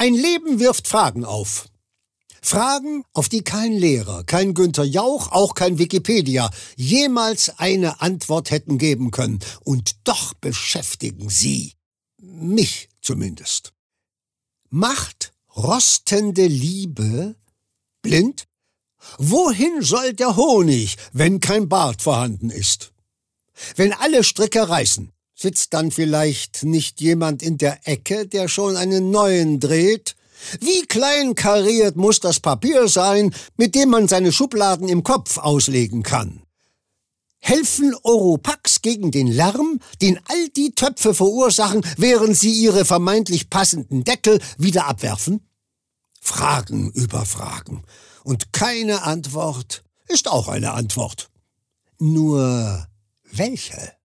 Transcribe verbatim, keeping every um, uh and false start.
Ein Leben wirft Fragen auf. Fragen, auf die kein Lehrer, kein Günther Jauch, auch kein Wikipedia jemals eine Antwort hätten geben können. Und doch beschäftigen sie. Mich zumindest. Macht rostende Liebe blind? Wohin soll der Honig, wenn kein Bart vorhanden ist? Wenn alle Stricke reißen, sitzt dann vielleicht nicht jemand in der Ecke, der schon einen neuen dreht? Wie klein kariert muss das Papier sein, mit dem man seine Schubladen im Kopf auslegen kann? Helfen Oropax gegen den Lärm, den all die Töpfe verursachen, während sie ihre vermeintlich passenden Deckel wieder abwerfen? Fragen über Fragen. Und keine Antwort ist auch eine Antwort. Nur welche?